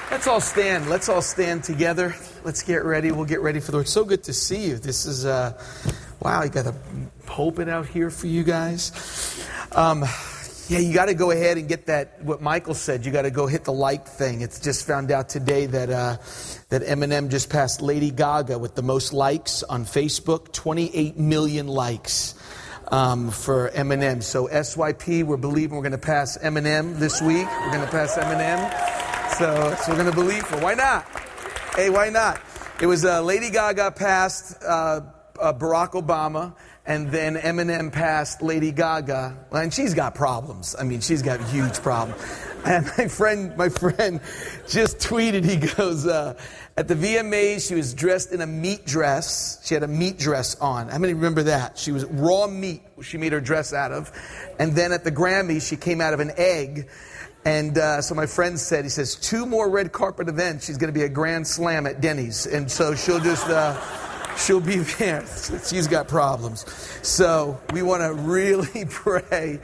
Let's all stand. Let's all stand together. Let's get ready. We'll get ready for the Lord. So good to see you. This is, wow, you got a pulpit out here for you guys. Yeah, you got to go ahead and get that, what Michael said, you got to go hit the like thing. It's just found out today that that Eminem just passed Lady Gaga with the most likes on Facebook, 28 million likes for Eminem. So SYP, we're believing we're going to pass Eminem this week. We're going to pass Eminem. So we're going to believe for. Why not? Hey, why not? It was Lady Gaga passed Barack Obama, and then Eminem passed Lady Gaga. And she's got problems. I mean, she's got huge problems. And my friend just tweeted, he goes, at the VMAs, she was dressed in a meat dress. She had a meat dress on. How many remember that? She was raw meat she made her dress out of. And then at the Grammys, she came out of an egg. And so my friend said, he says, 2 more red carpet events, she's going to be a grand slam at Denny's. And so she'll just, she'll be there. She's got problems. So we want to really pray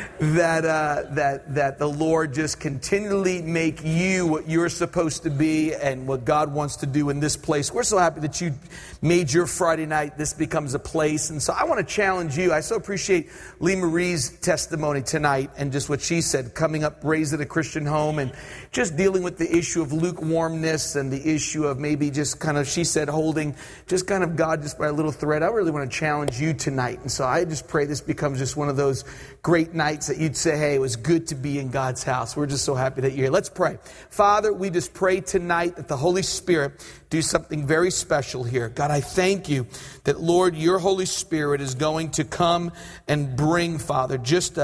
that the Lord just continually make you what you're supposed to be and what God wants to do in this place. We're so happy that you made your Friday night, this becomes a place. And so I want to challenge you. I so appreciate Lee Marie's testimony tonight and just what she said, coming up, raised in a Christian home and just dealing with the issue of lukewarmness and the issue of maybe just kind of, she said, holding just kind of God just by a little thread. I really want to challenge you tonight. And so I just pray this becomes just one of those great nights that you'd say, hey, it was good to be in God's house. We're just so happy that you're here. Let's pray. Father, we just pray tonight that the Holy Spirit do something very special here. God, I thank you that, Lord, your Holy Spirit is going to come and bring, Father,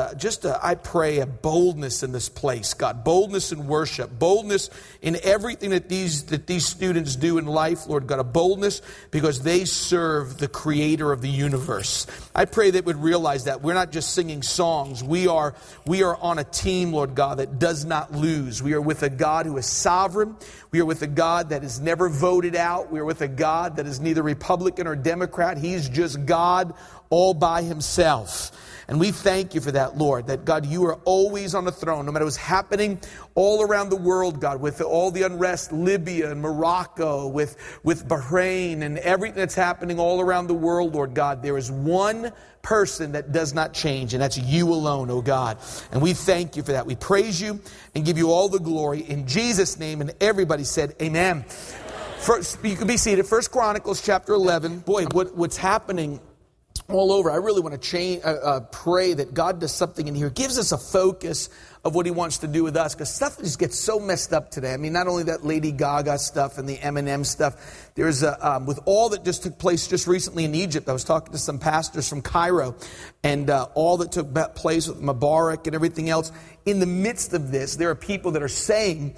I pray, a boldness in this place, God, boldness in worship, boldness in everything that these students do in life, Lord God, a boldness because they serve the Creator of the universe. I pray they would realize that we're not just singing songs. We are on a team, Lord God, that does not lose. We are with a God who is sovereign. We are with a God that is never voted out. We are with a God that is neither Republican or Democrat. He's just God all by himself. And we thank you for that, Lord, that, God, you are always on the throne, no matter what's happening all around the world, God, with all the unrest, Libya and Morocco, with Bahrain and everything that's happening all around the world, Lord God. There is one person that does not change, and that's you alone, oh God. And we thank you for that. We praise you and give you all the glory in Jesus' name. And everybody said, amen. First, you can be seated. 1 Chronicles chapter 11. Boy, what's happening all over. I really want to pray that God does something in here. Gives us a focus of what he wants to do with us. Because stuff just gets so messed up today. I mean, not only that Lady Gaga stuff and the Eminem stuff. There's with all that just took place just recently in Egypt. I was talking to some pastors from Cairo. And all that took place with Mubarak and everything else. In the midst of this, there are people that are saying,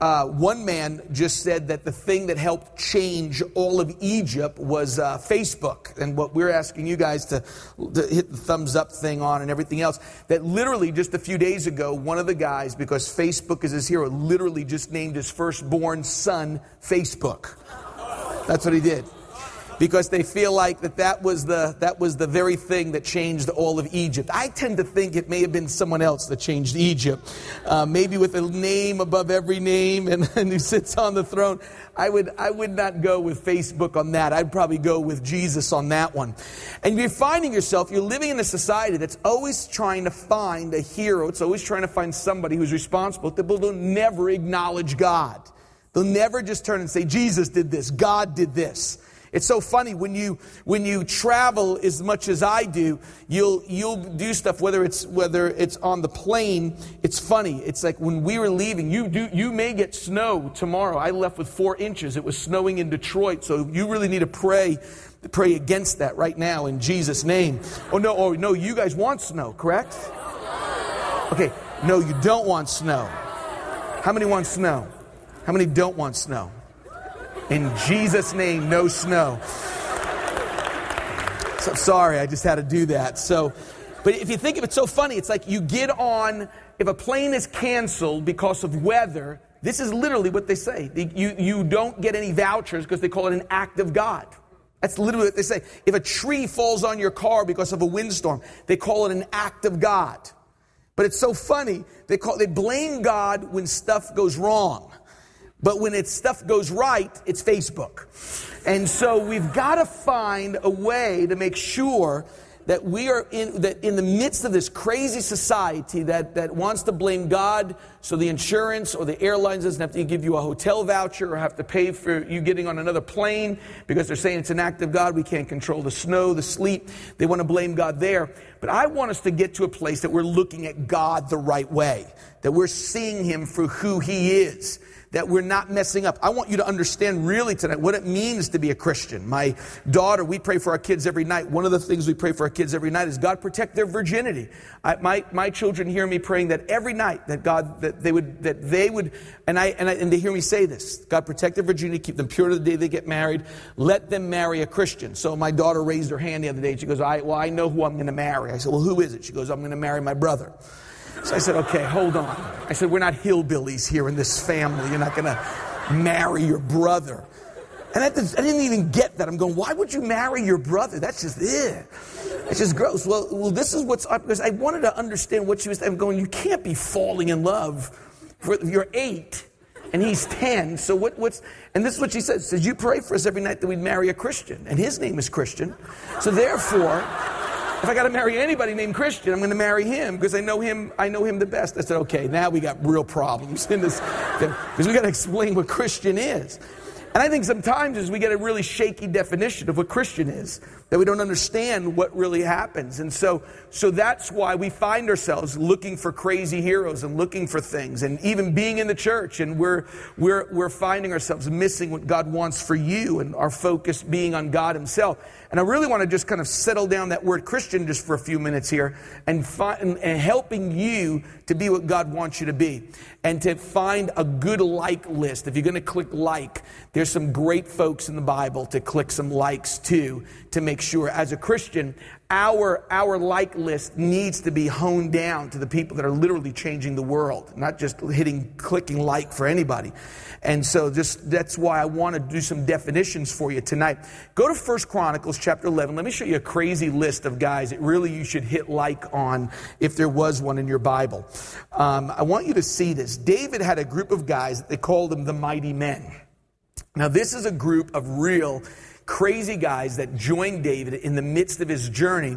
one man just said that the thing that helped change all of Egypt was Facebook. And what we're asking you guys to hit the thumbs up thing on and everything else, that literally just a few days ago, one of the guys, because Facebook is his hero, literally just named his firstborn son Facebook. That's what he did. Because they feel like that was the very thing that changed all of Egypt. I tend to think it may have been someone else that changed Egypt. Maybe with a name above every name and who sits on the throne. I would not go with Facebook on that. I'd probably go with Jesus on that one. And you're finding yourself, you're living in a society that's always trying to find a hero. It's always trying to find somebody who's responsible. People don't never acknowledge God. They'll never just turn and say, Jesus did this, God did this. It's so funny when you travel as much as I do, you'll do stuff whether it's on the plane. It's funny. It's like when we were leaving, you may get snow tomorrow. I left with 4 inches. It was snowing in Detroit, so you really need to pray against that right now in Jesus' name. Oh no, you guys want snow, correct? Okay, no, you don't want snow. How many want snow? How many don't want snow? In Jesus' name, no snow. So sorry, I just had to do that. But if you think of it, so funny. It's like you get on, if a plane is canceled because of weather, this is literally what they say. You don't get any vouchers because they call it an act of God. That's literally what they say. If a tree falls on your car because of a windstorm, they call it an act of God. But it's so funny. They blame God when stuff goes wrong. But when stuff goes right, it's Facebook. And so we've got to find a way to make sure that we are in the midst of this crazy society that wants to blame God so the insurance or the airlines doesn't have to give you a hotel voucher or have to pay for you getting on another plane because they're saying it's an act of God. We can't control the snow, the sleet. They want to blame God there. But I want us to get to a place that we're looking at God the right way, that we're seeing Him for who He is, that we're not messing up. I want you to understand really tonight what it means to be a Christian. My daughter, we pray for our kids every night. One of the things we pray for our kids every night is God protect their virginity. My children hear me praying that every night, that God, that they would, and they hear me say this: God protect their virginity, keep them pure to the day they get married. Let them marry a Christian. So my daughter raised her hand the other day and she goes, I know who I'm going to marry. I said, well, who is it? She goes, I'm going to marry my brother. So I said, okay, hold on. I said, we're not hillbillies here in this family. You're not going to marry your brother. And I didn't even get that. I'm going, why would you marry your brother? That's just, it's just gross. Well, this is what's up, because I wanted to understand what she was. I'm going, you can't be falling in love. You're 8 and he's 10. So and this is what she says. She says, you pray for us every night that we'd marry a Christian. And his name is Christian. So therefore, if I got to marry anybody named Christian, I'm going to marry him because I know him the best. I said, okay, now we got real problems in this thing because we got to explain what Christian is. And I think sometimes as we get a really shaky definition of what Christian is, that we don't understand what really happens. And so that's why we find ourselves looking for crazy heroes and looking for things, and even being in the church, and we're finding ourselves missing what God wants for you, and our focus being on God Himself. And I really want to just kind of settle down that word Christian just for a few minutes here, and helping you to be what God wants you to be, and to find a good like list. If you're going to click like, there's some great folks in the Bible to click some likes to make sure as a Christian, our like list needs to be honed down to the people that are literally changing the world, not just clicking like for anybody. And so that's why I want to do some definitions for you tonight. Go to 1 Chronicles chapter 11. Let me show you a crazy list of guys that really you should hit like on if there was one in your Bible. I want you to see this. David had a group of guys that they called them the mighty men. Now this is a group of real crazy guys that joined David in the midst of his journey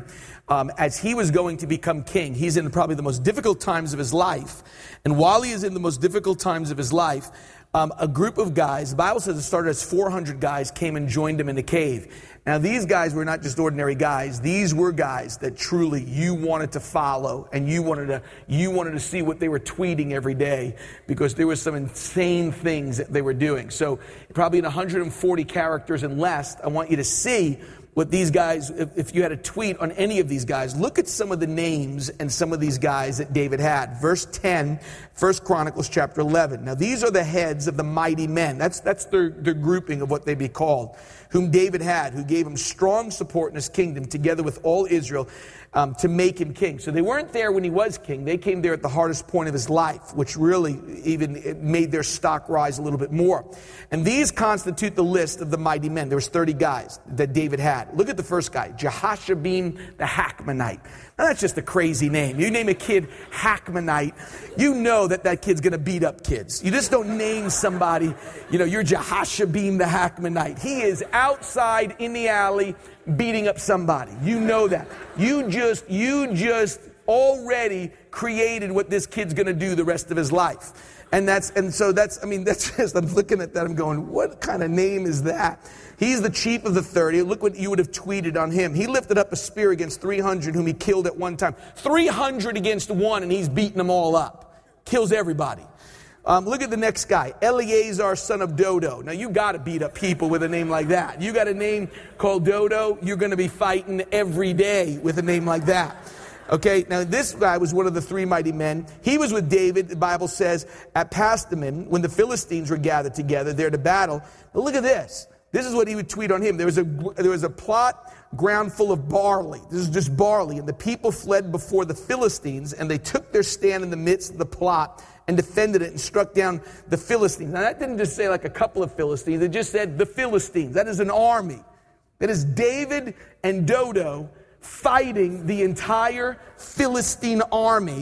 as he was going to become king. He's in probably the most difficult times of his life. And while he is in the most difficult times of his life, a group of guys, the Bible says it started as 400 guys, came and joined him in a cave. Now these guys were not just ordinary guys. These were guys that truly you wanted to follow, and you wanted to see what they were tweeting every day, because there were some insane things that they were doing. So probably in 140 characters and less, I want you to see what these guys, if you had a tweet on any of these guys, look at some of the names and some of these guys that David had. Verse 10, 1 Chronicles chapter 11. Now these are the heads of the mighty men. That's their grouping of what they be called, whom David had, who gave him strong support in his kingdom, together with all Israel, to make him king. So they weren't there when he was king. They came there at the hardest point of his life, which really even made their stock rise a little bit more. And these constitute the list of the mighty men. There was 30 guys that David had. Look at the first guy, Jehoshabeam the Hakmonite. Now that's just a crazy name. You name a kid Hakmonite, you know that kid's going to beat up kids. You just don't name somebody, you're Jehoshabeam the Hakmonite. He is outside in the alley beating up somebody. You know that. You just already created what this kid's going to do the rest of his life. And that's just, I'm looking at that, I'm going, what kind of name is that? He's the chief of the 30. Look what you would have tweeted on him. He lifted up a spear against 300 whom he killed at one time. 300 against one, and he's beating them all up. Kills everybody. Look at the next guy, Eleazar, son of Dodo. Now, you got to beat up people with a name like that. You got a name called Dodo, you're going to be fighting every day with a name like that. Okay, now this guy was one of the 3 mighty men. He was with David, the Bible says, at Pasdammim, when the Philistines were gathered together there to battle. But look at this. This is what he would tweet on him. There was a plot ground full of barley. This is just barley. And the people fled before the Philistines, and they took their stand in the midst of the plot and defended it and struck down the Philistines. Now that didn't just say like a couple of Philistines. It just said the Philistines. That is an army. That is David and Dodo fighting the entire Philistine army.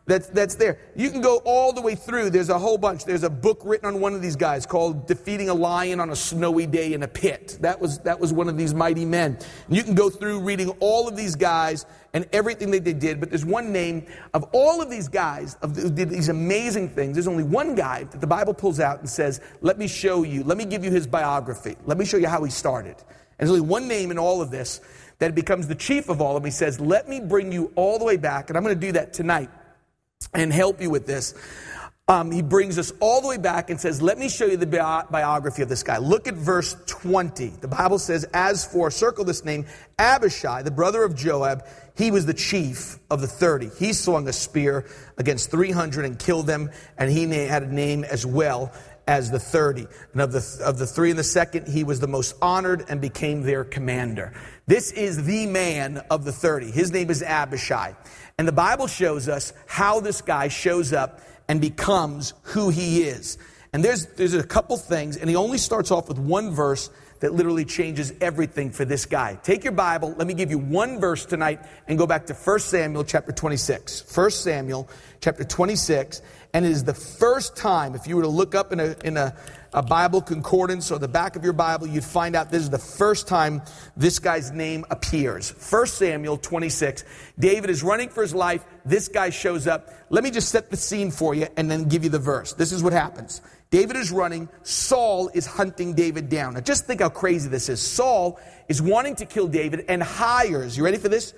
that's there. You can go all the way through. There's a whole bunch. There's a book written on one of these guys called Defeating a Lion on a Snowy Day in a Pit. That was one of these mighty men. And you can go through reading all of these guys and everything that they did. But there's one name of all of these guys, who did these amazing things. There's only one guy that the Bible pulls out and says, let me show you. Let me give you his biography. Let me show you how he started. And there's only one name in all of this that becomes the chief of all of them. He says, let me bring you all the way back. And I'm going to do that tonight and help you with this. He brings us all the way back and says, let me show you the biography of this guy. Look at verse 20. The Bible says, as for, circle this name, Abishai, the brother of Joab, he was the chief of the 30. He swung a spear against 300 and killed them, and he had a name as well as the 30. And of the three and the second, he was the most honored and became their commander. This is the man of the 30. His name is Abishai. And the Bible shows us how this guy shows up and becomes who he is. And there's a couple things, and he only starts off with one verse that literally changes everything for this guy. Take your Bible, let me give you one verse tonight, and go back to 1 Samuel chapter 26. 1 Samuel chapter 26, and it is the first time, if you were to look up in a Bible concordance or the back of your Bible, you'd find out this is the first time this guy's name appears. 1 Samuel 26. David is running for his life. This guy shows up. Let me just set the scene for you and then give you the verse. This is what happens. David is running. Saul is hunting David down. Now just think how crazy this is. Saul is wanting to kill David and hires, you ready for this?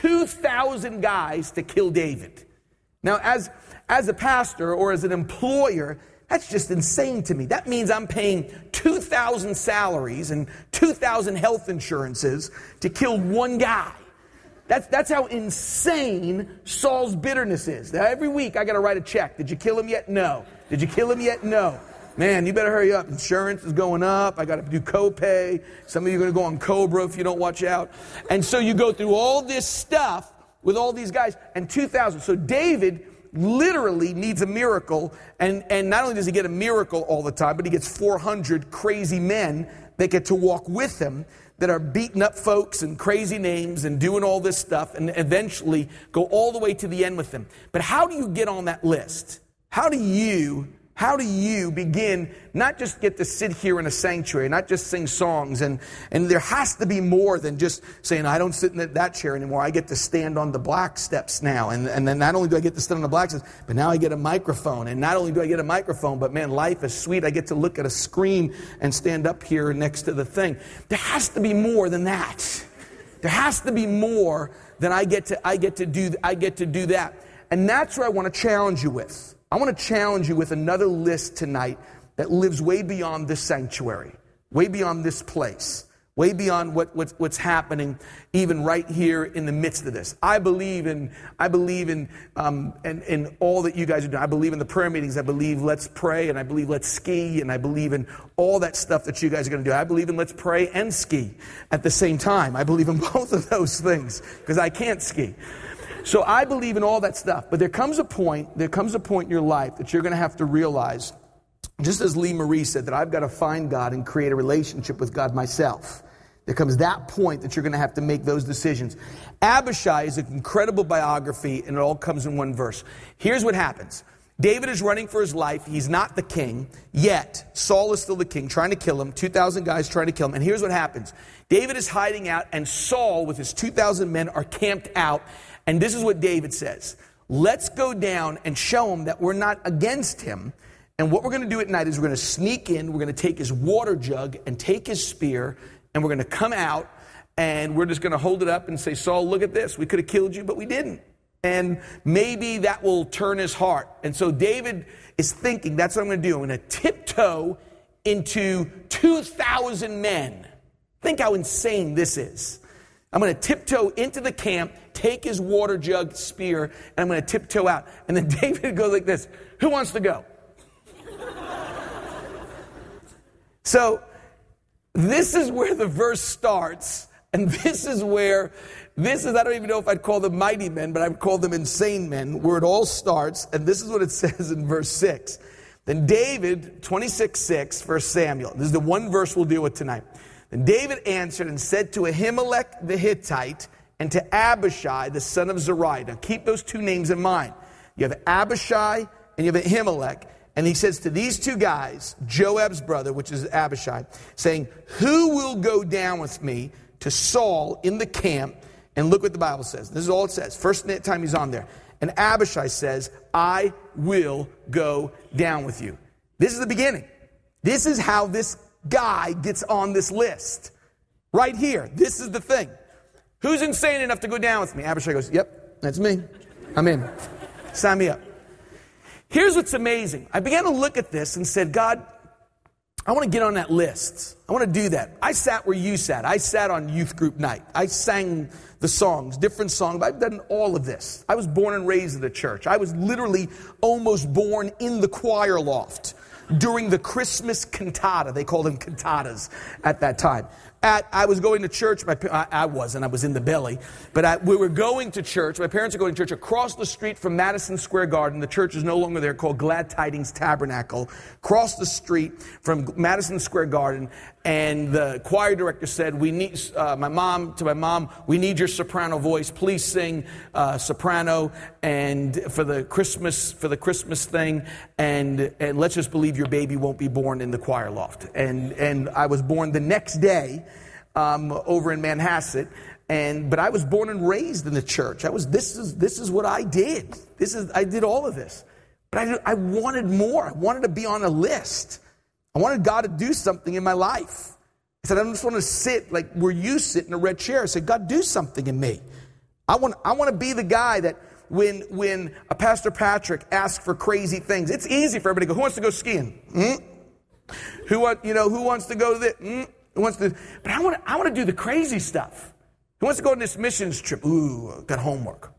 2,000 guys to kill David. Now as a pastor or as an employer, that's just insane to me. That means I'm paying 2,000 salaries and 2,000 health insurances to kill one guy. That's how insane Saul's bitterness is. Now, every week I got to write a check. Did you kill him yet? No. Did you kill him yet? No. Man, you better hurry up. Insurance is going up. I got to do copay. Some of you are going to go on Cobra if you don't watch out. And so you go through all this stuff with all these guys and 2,000. So David literally needs a miracle, and not only does he get a miracle all the time, but he gets 400 crazy men that get to walk with him that are beating up folks and crazy names and doing all this stuff and eventually go all the way to the end with him. But how do you get on that list? How do you begin, not just get to sit here in a sanctuary, not just sing songs, and there has to be more than just saying, I don't sit in that chair anymore. I get to stand on the black steps now. And then not only do I get to stand on the black steps, but now I get a microphone. And not only do I get a microphone, but man, life is sweet. I get to look at a screen and stand up here next to the thing. There has to be more than that. There has to be more than I get to do that. And that's what I want to challenge you with. I want to challenge you with another list tonight that lives way beyond this sanctuary, way beyond this place, way beyond what's happening even right here in the midst of this. I believe in all that you guys are doing. I believe in the prayer meetings. I believe let's pray, and I believe let's ski, and I believe in all that stuff that you guys are going to do. I believe in let's pray and ski at the same time. I believe in both of those things because I can't ski. So I believe in all that stuff. But there comes a point in your life that you're going to have to realize, just as Lee Marie said, that I've got to find God and create a relationship with God myself. There comes that point that you're going to have to make those decisions. Abishai is an incredible biography, and it all comes in one verse. Here's what happens. David is running for his life. He's not the king, yet Saul is still the king, trying to kill him. 2,000 guys trying to kill him. And here's what happens. David is hiding out, and Saul, with his 2,000 men, are camped out. And this is what David says. Let's go down and show him that we're not against him. And what we're going to do at night is we're going to sneak in. We're going to take his water jug and take his spear. And we're going to come out. And we're just going to hold it up and say, Saul, look at this. We could have killed you, but we didn't. And maybe that will turn his heart. And so David is thinking, that's what I'm going to do. I'm going to tiptoe into 2,000 men. Think how insane this is. I'm going to tiptoe into the camp, take his water jug, spear, and I'm going to tiptoe out. And then David goes like this. Who wants to go? So this is where the verse starts. And this is, I don't even know if I'd call them mighty men, but I'd call them insane men, where it all starts. And this is what it says in verse 6. Then David, 26:6, 1 Samuel. This is the one verse we'll deal with tonight. And David answered and said to Ahimelech the Hittite and to Abishai the son of Zeruiah. Now keep those two names in mind. you have Abishai, and you have Ahimelech. And he says to these two guys, Joab's brother, which is Abishai, saying, who will go down with me to Saul in the camp? And look what the Bible says. This is all it says. First time he's on there. And Abishai says, I will go down with you. This is the beginning. This is how this guy gets on this list. Right here. This is the thing. Who's insane enough to go down with me? Abishai goes, yep, that's me. I'm in. Sign me up. Here's what's amazing. I began to look at this and said, God, I want to get on that list. I want to do that. I sat where you sat. I sat on youth group night. I sang the songs, different songs. I've done all of this. I was born and raised in the church. I was literally almost born in the choir loft during the Christmas cantata. They called them cantatas at that time. I was going to church. I was in the belly. But we were going to church. My parents are going to church across the street from Madison Square Garden. The church is no longer there, called Glad Tidings Tabernacle. Across the street from Madison Square Garden. And the choir director said, "We need my mom. We need your soprano voice. Please sing soprano and for the Christmas thing. And let's just believe your baby won't be born in the choir loft." And I was born the next day over in Manhasset. But I was born and raised in the church. This is what I did. I did all of this. But I wanted more. I wanted to be on a list. I wanted God to do something in my life. I said, I don't just want to sit like where you sit in a red chair. I said, God, do something in me. I want to be the guy that when a Pastor Patrick asks for crazy things, it's easy for everybody to go, who wants to go skiing? Who wants to go to this? Who wants to? But I want to do the crazy stuff. Who wants to go on this missions trip? Ooh, I've got homework.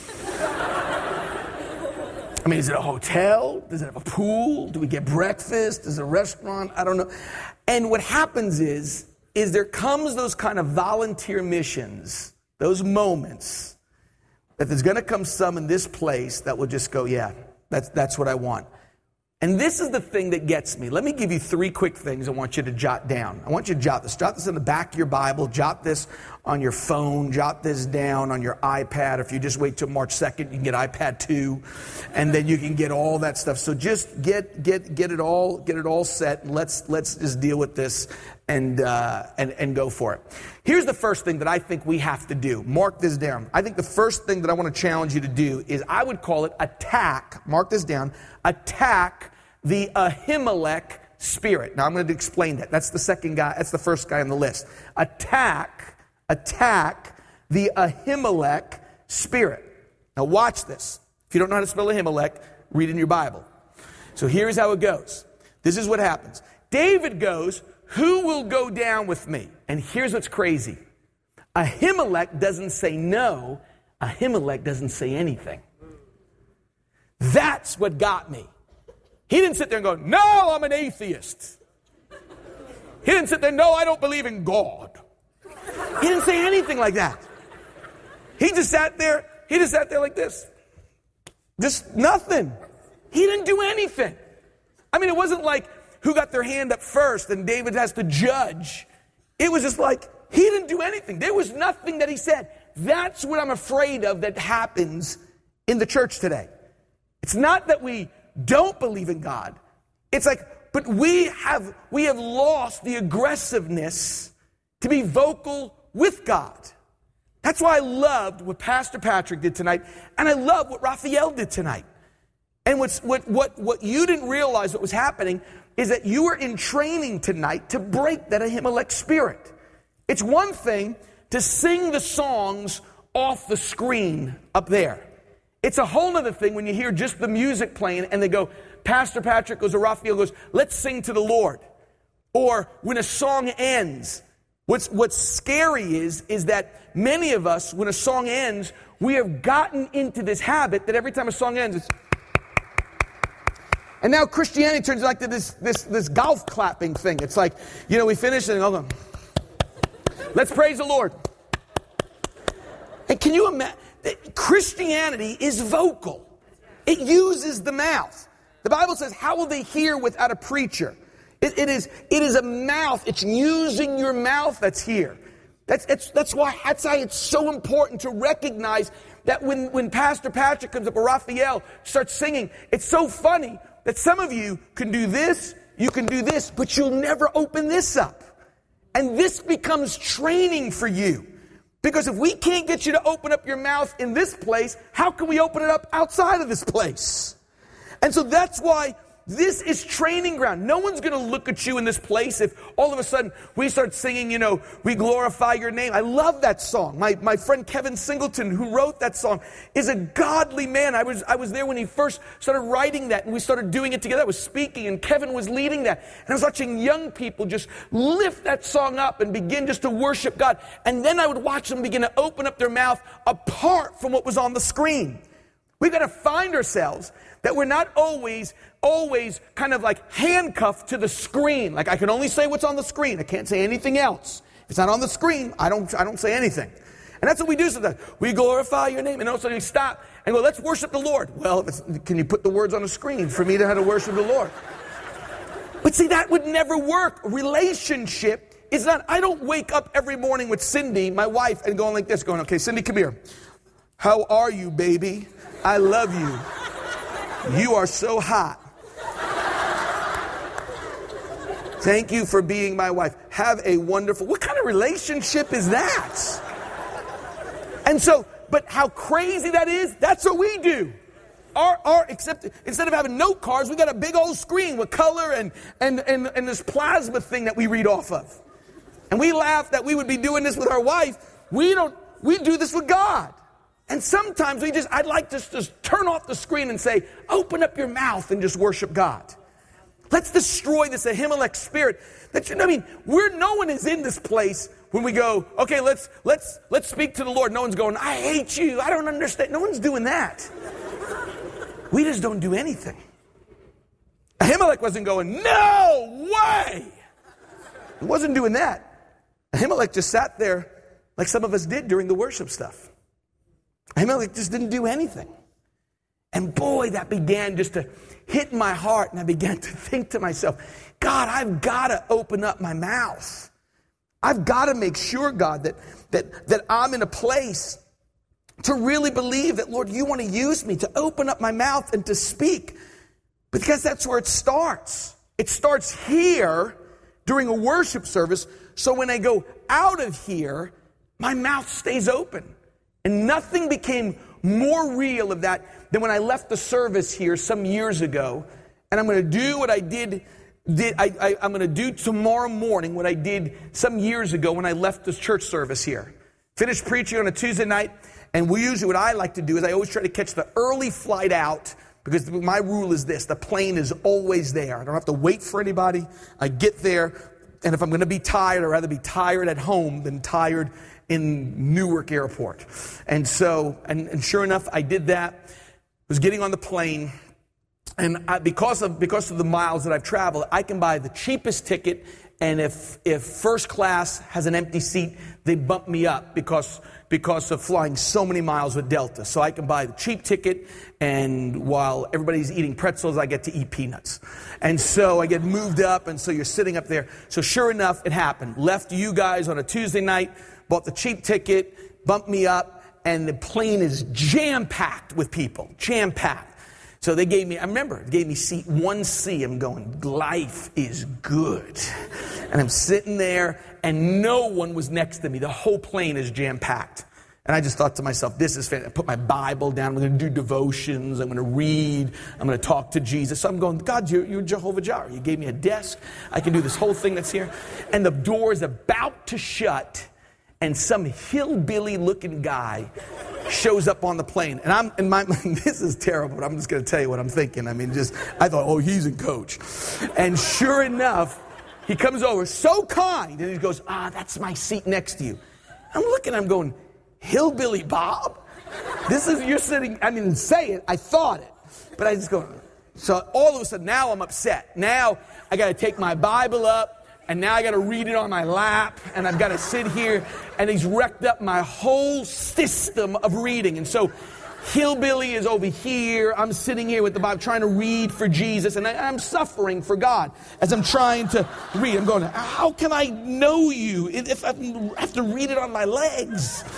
I mean, is it a hotel? Does it have a pool? Do we get breakfast? Is it a restaurant? I don't know. And what happens is there comes those kind of volunteer missions, those moments, that there's going to come some in this place that will just go, yeah, that's what I want. And this is the thing that gets me. Let me give you 3 quick things I want you to jot down. I want you to jot this. Jot this in the back of your Bible. Jot this on your phone. Jot this down on your iPad. If you just wait till March 2nd, you can get iPad 2. And then you can get all that stuff. So just get it all set. And let's just deal with this and go for it. Here's the first thing that I think we have to do. Mark this down. I think the first thing that I want to challenge you to do is I would call it attack. Mark this down. Attack the Ahimelech spirit. Now I'm going to explain that. That's the second guy. That's the first guy on the list. Attack the Ahimelech spirit. Now watch this. If you don't know how to spell Ahimelech, read in your Bible. So here's how it goes. This is what happens. David goes, who will go down with me? And here's what's crazy. Ahimelech doesn't say no. Ahimelech doesn't say anything. That's what got me. He didn't sit there and go, no, I'm an atheist. He didn't sit there, no, I don't believe in God. He didn't say anything like that. He just sat there like this. Just nothing. He didn't do anything. I mean, it wasn't like who got their hand up first and David has to judge. It was just like, he didn't do anything. There was nothing that he said. That's what I'm afraid of that happens in the church today. It's not that we don't believe in God. It's like, but we have lost the aggressiveness to be vocal with God. That's why I loved what Pastor Patrick did tonight, and I love what Raphael did tonight. And what you didn't realize what was happening is that you were in training tonight to break that Ahimelech spirit. It's one thing to sing the songs off the screen up there. It's a whole other thing when you hear just the music playing and they go, Pastor Patrick goes or Raphael goes, let's sing to the Lord. Or when a song ends, what's scary is that many of us, when a song ends, we have gotten into this habit that every time a song ends, it's... And now Christianity turns like to this golf clapping thing. It's like, we finish and go, let's praise the Lord. And can you imagine? Christianity is vocal. It uses the mouth. The Bible says, how will they hear without a preacher? It is a mouth. It's using your mouth that's here. That's why it's so important to recognize that when Pastor Patrick comes up or Raphael starts singing, it's so funny that some of you can do this, you can do this, but you'll never open this up. And this becomes training for you. Because if we can't get you to open up your mouth in this place, how can we open it up outside of this place? And so that's why this is training ground. No one's going to look at you in this place if all of a sudden we start singing, we glorify your name. I love that song. My friend Kevin Singleton, who wrote that song, is a godly man. I was there when he first started writing that, and we started doing it together. I was speaking, and Kevin was leading that. And I was watching young people just lift that song up and begin just to worship God. And then I would watch them begin to open up their mouth apart from what was on the screen. We've got to find ourselves that we're not always kind of like handcuffed to the screen. Like, I can only say what's on the screen. I can't say anything else. If it's not on the screen, I don't say anything. And that's what we do sometimes. We glorify your name, and all of a sudden we stop and go, let's worship the Lord. Well, can you put the words on the screen for me to how to worship the Lord? But see, that would never work. Relationship is not, I don't wake up every morning with Cindy, my wife, and going like this, going, okay, Cindy, come here. How are you, baby? I love you. You are so hot. Thank you for being my wife. Have a wonderful... What kind of relationship is that? And so, but how crazy that is, that's what we do. Except instead of having note cards, we got a big old screen with color and this plasma thing that we read off of. And we laugh that we would be doing this with our wife. We do this with God. And sometimes I'd like to just turn off the screen and say, open up your mouth and just worship God. Let's destroy this Ahimelech spirit. No one is in this place when we go, okay, let's speak to the Lord. No one's going, I hate you. I don't understand. No one's doing that. We just don't do anything. Ahimelech wasn't going, no way. He wasn't doing that. Ahimelech just sat there like some of us did during the worship stuff. Ahimelech just didn't do anything. And boy, that began just to hit my heart. And I began to think to myself, God, I've got to open up my mouth. I've got to make sure, God, that I'm in a place to really believe that, Lord, you want to use me to open up my mouth and to speak. Because that's where it starts. It starts here during a worship service. So when I go out of here, my mouth stays open. And nothing became more real of that than when I left the service here some years ago. And I'm going to do what I did. I'm going to do tomorrow morning what I did some years ago when I left this church service here. Finished preaching on a Tuesday night. And what I like to do is I always try to catch the early flight out. Because my rule is this. The plane is always there. I don't have to wait for anybody. I get there. And if I'm going to be tired, I'd rather be tired at home than tired in Newark Airport. And so, and sure enough, I did that. Was getting on the plane. And because of the miles that I've traveled, I can buy the cheapest ticket. And if first class has an empty seat, they bump me up because of flying so many miles with Delta. So I can buy the cheap ticket, and while everybody's eating pretzels, I get to eat peanuts. And so I get moved up, and so you're sitting up there. So sure enough, it happened. Left you guys on a Tuesday night, bought the cheap ticket, bumped me up, and the plane is jam-packed with people. Jam-packed. So they gave me seat 1C. I'm going, life is good. And I'm sitting there, and no one was next to me. The whole plane is jam-packed. And I just thought to myself, this is fantastic. I put my Bible down. I'm going to do devotions. I'm going to read. I'm going to talk to Jesus. So I'm going, God, you're Jehovah Jireh. You gave me a desk. I can do this whole thing that's here. And the door is about to shut, and some hillbilly-looking guy shows up on the plane. And this is terrible, but I'm just going to tell you what I'm thinking. I thought, oh, he's in coach. And sure enough, he comes over, so kind, and he goes, that's my seat next to you. I'm looking, I'm going, Hillbilly Bob? You're sitting, say it, I thought it. But I just go, so all of a sudden, now I'm upset. Now I got to take my Bible up, and now I got to read it on my lap, and I've got to sit here, and he's wrecked up my whole system of reading. And so Hillbilly is over here. I'm sitting here with the Bible trying to read for Jesus, and I'm suffering for God as I'm trying to read. I'm going, how can I know you if I have to read it on my legs?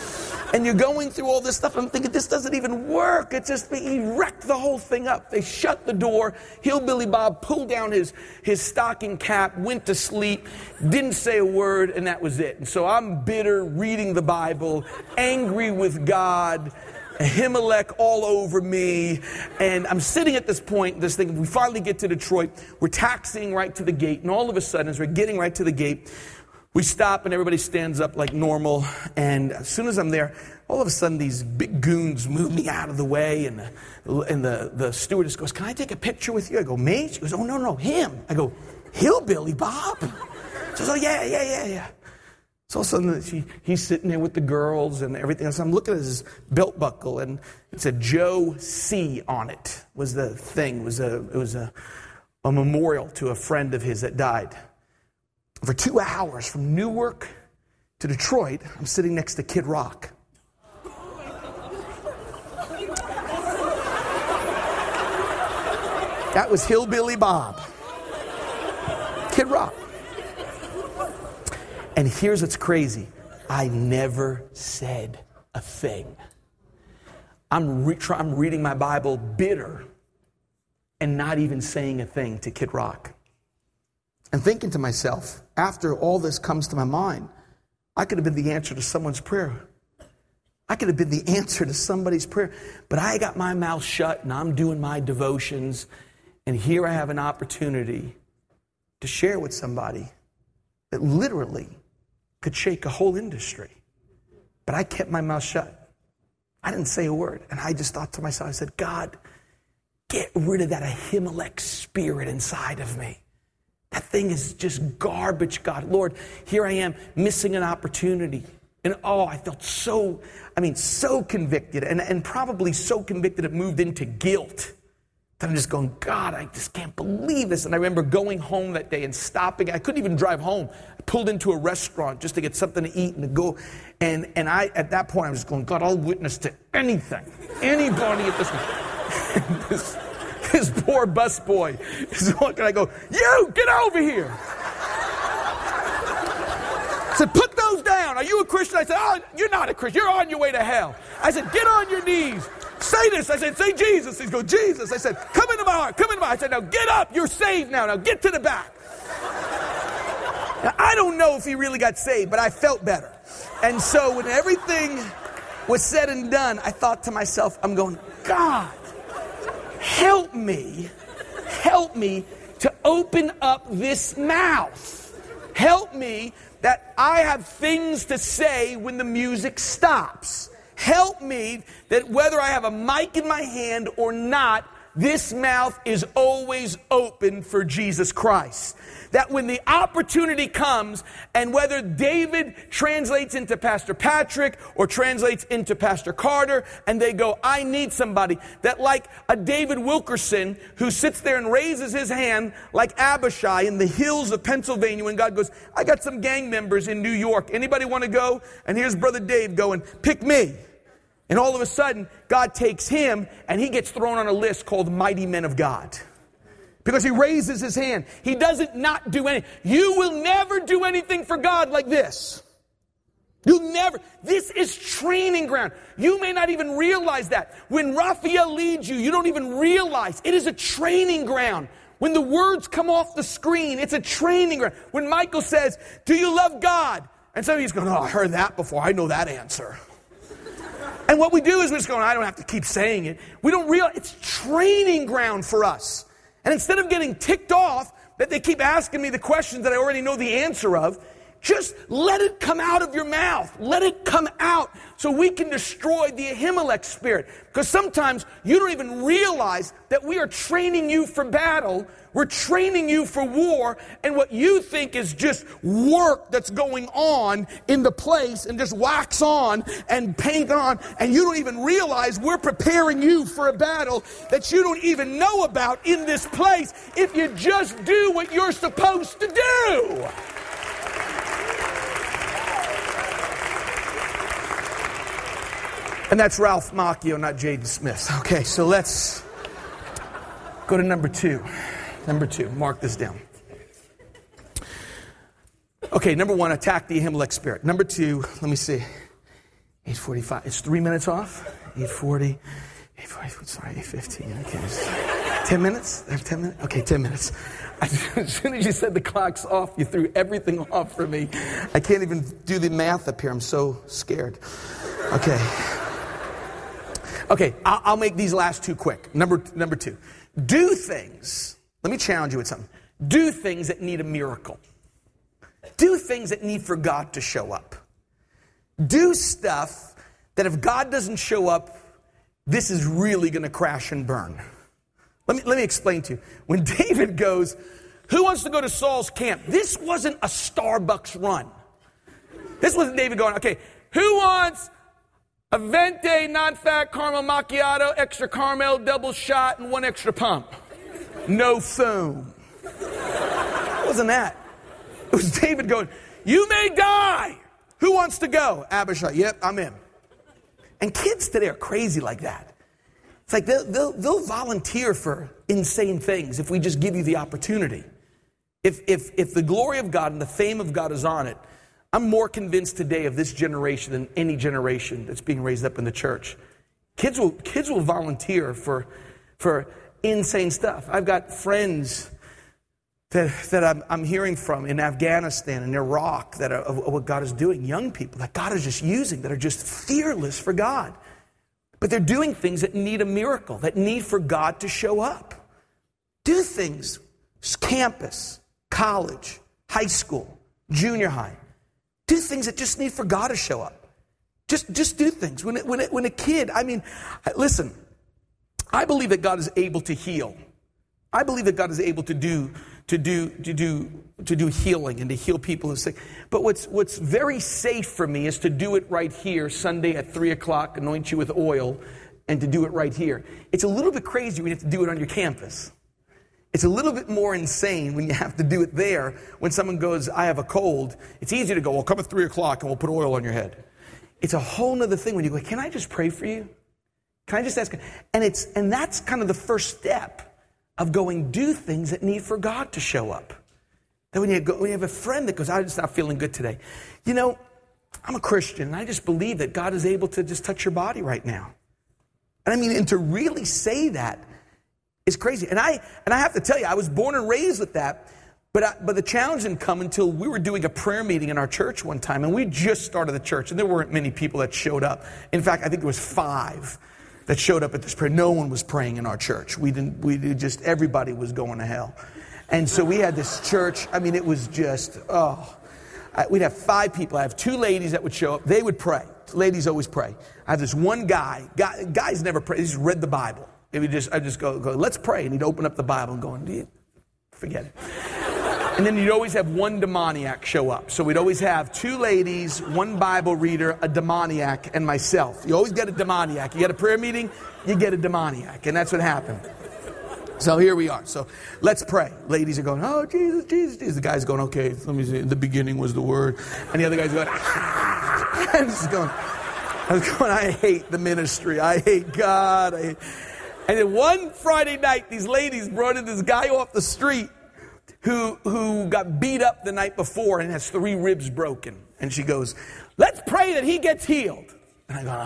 And you're going through all this stuff. I'm thinking, this doesn't even work. It's just, he wrecked the whole thing up. They shut the door. Hillbilly Bob pulled down his stocking cap, went to sleep, didn't say a word, and that was it. And so I'm bitter, reading the Bible, angry with God, Ahimelech all over me. And I'm sitting at this point, this thing, we finally get to Detroit. We're taxiing right to the gate. And all of a sudden, as we're getting right to the gate, we stop and everybody stands up like normal. And as soon as I'm there, all of a sudden these big goons move me out of the way. And the stewardess goes, "Can I take a picture with you?" I go, "Me?" She goes, "Oh, no, him." I go, "Hillbilly Bob?" She goes, "Oh, yeah. So all of a sudden he's sitting there with the girls and everything. So I'm looking at his belt buckle and it said Joe C. on it was the thing. It was a memorial to a friend of his that died. For 2 hours from Newark to Detroit, I'm sitting next to Kid Rock. That was Hillbilly Bob. Kid Rock. And here's what's crazy. I never said a thing. I'm reading my Bible bitter and not even saying a thing to Kid Rock. And thinking to myself, after all this comes to my mind, I could have been the answer to someone's prayer. I could have been the answer to somebody's prayer. But I got my mouth shut and I'm doing my devotions. And here I have an opportunity to share with somebody that literally could shake a whole industry. But I kept my mouth shut. I didn't say a word. And I just thought to myself, I said, God, get rid of that Ahimelech spirit inside of me. That thing is just garbage, God. Lord, here I am missing an opportunity. And I felt so convicted. And probably so convicted it moved into guilt. That I'm just going, God, I just can't believe this. And I remember going home that day and stopping. I couldn't even drive home. I pulled into a restaurant just to get something to eat and to go. And I, at that point, I was going, God, I'll witness to anything. Anybody at this one. This poor busboy is looking. I go, you, get over here. I said, put those down. Are you a Christian? I said, oh, you're not a Christian. You're on your way to hell. I said, get on your knees. Say this. I said, say Jesus. He goes, Jesus. I said, come into my heart. Come into my heart. I said, now get up. You're saved now. Now get to the back. Now, I don't know if he really got saved, but I felt better. And so when everything was said and done, I thought to myself, I'm going, God, help me to open up this mouth. Help me that I have things to say when the music stops. Help me that whether I have a mic in my hand or not, this mouth is always open for Jesus Christ. That when the opportunity comes, and whether David translates into Pastor Patrick or translates into Pastor Carter, and they go, I need somebody, that like a David Wilkerson who sits there and raises his hand like Abishai in the hills of Pennsylvania when God goes, I got some gang members in New York. Anybody want to go? And here's Brother Dave going, pick me. And all of a sudden, God takes him and he gets thrown on a list called Mighty Men of God. Because he raises his hand. He doesn't not do anything. You will never do anything for God like this. You'll never. This is training ground. You may not even realize that. When Raphael leads you, you don't even realize. It is a training ground. When the words come off the screen, it's a training ground. When Michael says, do you love God? And somebody's going, oh, I heard that before. I know that answer. And what we do is we're just going, I don't have to keep saying it. We don't realize it's training ground for us. And instead of getting ticked off that they keep asking me the questions that I already know the answer of, just let it come out of your mouth. Let it come out so we can destroy the Ahimelech spirit. Because sometimes you don't even realize that we are training you for battle. We're training you for war. And what you think is just work that's going on in the place and just wax on and paint on. And you don't even realize we're preparing you for a battle that you don't even know about in this place if you just do what you're supposed to do. And that's Ralph Macchio, not Jaden Smith. Okay, so let's go to number two. Number two, mark this down. Okay, number one, attack the Ahimelech spirit. Number two, let me see. 8:45. It's 3 minutes off. 8:40. 8:40. Sorry, 8:15. Okay. 10 minutes? I have 10 minutes? Okay, 10 minutes. As soon as you said the clock's off, you threw everything off for me. I can't even do the math up here. I'm so scared. Okay. Okay, I'll make these last two quick. Number two. Do things. Let me challenge you with something. Do things that need a miracle. Do things that need for God to show up. Do stuff that if God doesn't show up, this is really going to crash and burn. Let me explain to you. When David goes, who wants to go to Saul's camp? This wasn't a Starbucks run. This wasn't David going, okay, who wants a Venti non-fat caramel macchiato, extra caramel, double shot, and one extra pump? No foam. It wasn't that. It was David going, you may die. Who wants to go? Abishai. Yep, I'm in. And kids today are crazy like that. It's like they'll volunteer for insane things if we just give you the opportunity. If the glory of God and the fame of God is on it, I'm more convinced today of this generation than any generation that's being raised up in the church. Kids will volunteer for insane stuff. I've got friends that I'm hearing from in Afghanistan and Iraq that are of what God is doing. Young people that God is just using, that are just fearless for God. But they're doing things that need a miracle, that need for God to show up. Do things, campus, college, high school, junior high. Do things that just need for God to show up. Just do things. When a kid, listen, I believe that God is able to heal. I believe that God is able to do healing and to heal people who are sick. But what's very safe for me is to do it right here, Sunday at 3:00, anoint you with oil, and to do it right here. It's a little bit crazy when you have to do it on your campus. It's a little bit more insane when you have to do it there. When someone goes, I have a cold, it's easy to go, well, come at 3:00 and we'll put oil on your head. It's a whole nother thing when you go, can I just pray for you? Can I just ask? And that's kind of the first step of going, do things that need for God to show up. Then when you have a friend that goes, I'm just not feeling good today. You know, I'm a Christian, and I just believe that God is able to just touch your body right now. And to really say that is crazy. And I have to tell you, I was born and raised with that, but the challenge didn't come until we were doing a prayer meeting in our church one time, and we just started the church, and there weren't many people that showed up. In fact, I think there was 5 that showed up at this prayer. No one was praying in our church. Everybody was going to hell. And so we had this church, it was just, we'd have 5 people. I have 2 ladies that would show up. They would pray. Ladies always pray. I have this one guy. Guys never pray. He just read the Bible. I'd just go, let's pray. And he'd open up the Bible and go, forget it. And then you'd always have one demoniac show up. So we'd always have 2 ladies, 1 Bible reader, a demoniac, and myself. You always get a demoniac. You get a prayer meeting, you get a demoniac. And that's what happened. So here we are. So let's pray. Ladies are going, oh, Jesus, Jesus, Jesus. The guy's going, okay, let me see. In the beginning was the Word. And the other guy's going, ah. I was going, I hate the ministry. I hate God. And then one Friday night, these ladies brought in this guy off the street who got beat up the night before and has 3 ribs broken. And she goes, let's pray that he gets healed. And I go,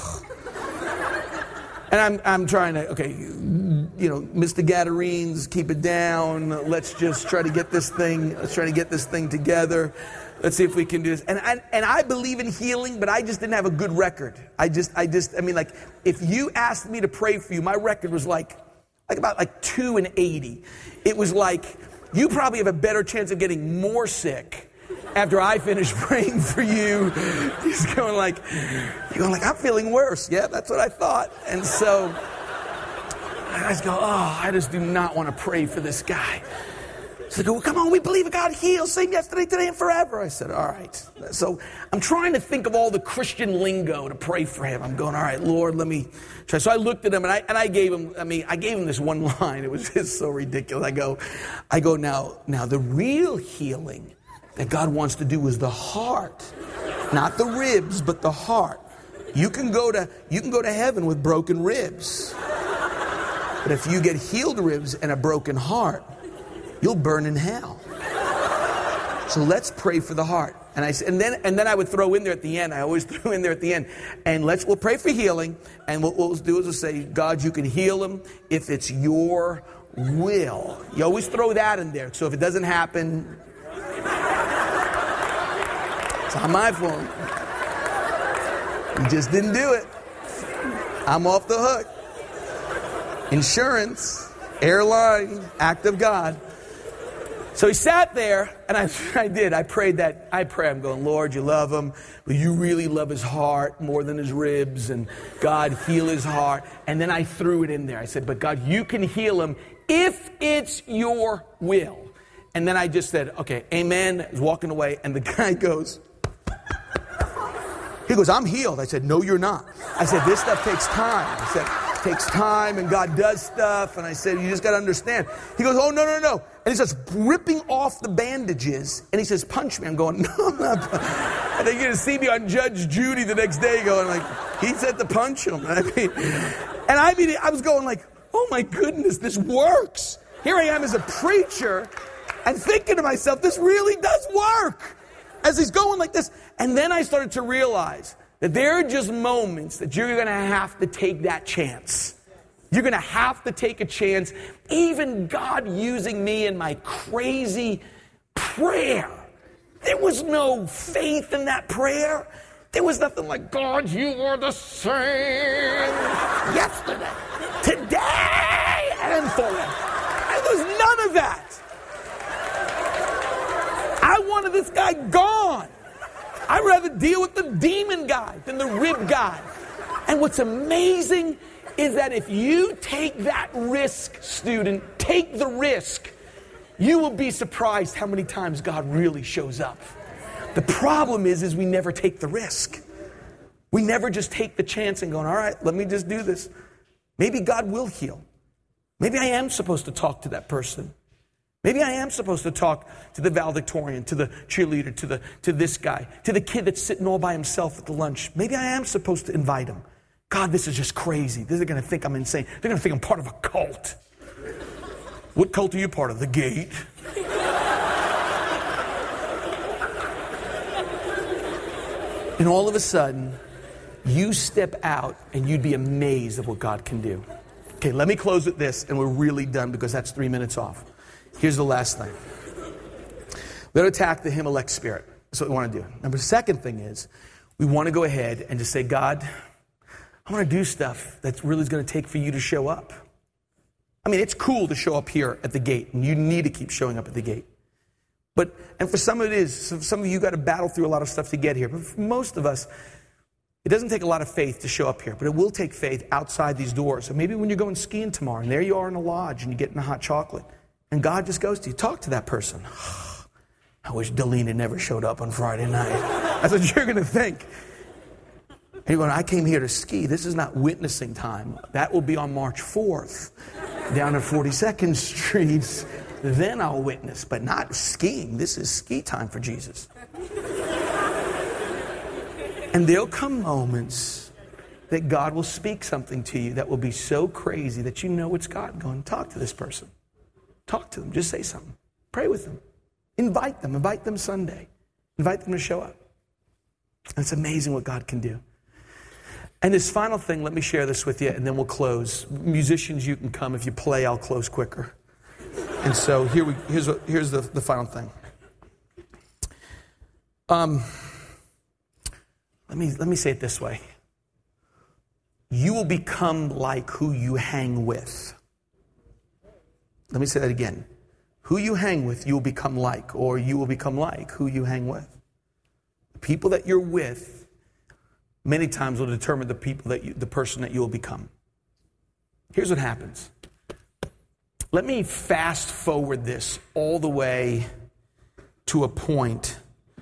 oh. And I'm trying to, okay, Mr. Gadarenes, keep it down. Let's just try to get this thing together. Let's see if we can do this. And I believe in healing, but I just didn't have a good record. If you asked me to pray for you, my record was about 2 and 80. It was like, you probably have a better chance of getting more sick after I finish praying for you. You're going like, I'm feeling worse. Yeah, that's what I thought. And so I just go, I just do not want to pray for this guy. So they go, well, come on, we believe God heals, same yesterday, today, and forever. I said, all right. So I'm trying to think of all the Christian lingo to pray for him. I'm going, all right, Lord, let me try. So I looked at him and I gave him this one line. It was just so ridiculous. I go, now the real healing that God wants to do is the heart, not the ribs, but the heart. You can go to heaven with broken ribs. But if you get healed ribs and a broken heart, you'll burn in hell. So let's pray for the heart. And then I would throw in there at the end. I always throw in there at the end. And we'll pray for healing. And what we'll do is we'll say, God, you can heal him if it's your will. You always throw that in there. So if it doesn't happen, it's not my fault. You just didn't do it. I'm off the hook. Insurance, airline, act of God. So he sat there, and I did. I prayed. I'm going, Lord, you love him. But you really love his heart more than his ribs. And God, heal his heart. And then I threw it in there. I said, but God, you can heal him if it's your will. And then I just said, okay, amen. I was walking away, and the guy goes, I'm healed. I said, no, you're not. I said, this stuff takes time. I said, it takes time, and God does stuff. And I said, you just got to understand. He goes, oh, no. And he starts ripping off the bandages, and he says, punch me. I'm going, no, I'm not. And then you're going to see me on Judge Judy the next day going like, he said to punch him. I was going like, oh my goodness, this works. Here I am as a preacher and thinking to myself, this really does work. As he's going like this. And then I started to realize that there are just moments that you're going to have to take that chance. You're going to have to take a chance. Even God using me in my crazy prayer. There was no faith in that prayer. There was nothing like, God, you are the same yesterday, today, and forever. There was none of that. I wanted this guy gone. I'd rather deal with the demon guy than the rib guy. And what's amazing is that if you take that risk, student, take the risk, you will be surprised how many times God really shows up. The problem is we never take the risk. We never just take the chance and going, all right, let me just do this. Maybe God will heal. Maybe I am supposed to talk to that person. Maybe I am supposed to talk to the valedictorian, to the cheerleader, to this guy, to the kid that's sitting all by himself at the lunch. Maybe I am supposed to invite him. God, this is just crazy. They're going to think I'm insane. They're going to think I'm part of a cult. What cult are you part of? The Gate? And all of a sudden, you step out and you'd be amazed at what God can do. Okay, let me close with this, and we're really done because that's 3 minutes off. Here's the last thing. We're going to attack the Himelech spirit. That's what we want to do. Number second thing is, we want to go ahead and just say, God, I want to do stuff that really is going to take for you to show up. I mean, it's cool to show up here at the gate, and you need to keep showing up at the gate. And for some of it is, some of you got to battle through a lot of stuff to get here. But for most of us, it doesn't take a lot of faith to show up here, but it will take faith outside these doors. So maybe when you're going skiing tomorrow, and there you are in a lodge, and you're getting a hot chocolate, and God just goes to you, talk to that person. I wish Delina never showed up on Friday night. That's what you're going to think. And you're going, I came here to ski. This is not witnessing time. That will be on March 4th, down at 42nd Street. Then I'll witness, but not skiing. This is ski time for Jesus. And there'll come moments that God will speak something to you that will be so crazy that you know it's God going, talk to this person. Talk to them. Just say something. Pray with them. Invite them. Invite them Sunday. Invite them to show up. And it's amazing what God can do. And this final thing, let me share this with you, and then we'll close. Musicians, you can come. If you play, I'll close quicker. And so here's the final thing. Let me say it this way. You will become like who you hang with. Let me say that again. Who you hang with, you will become like, or you will become like who you hang with. The people that you're with many times will determine the person that you will become. Here's what happens. Let me fast forward this all the way to a point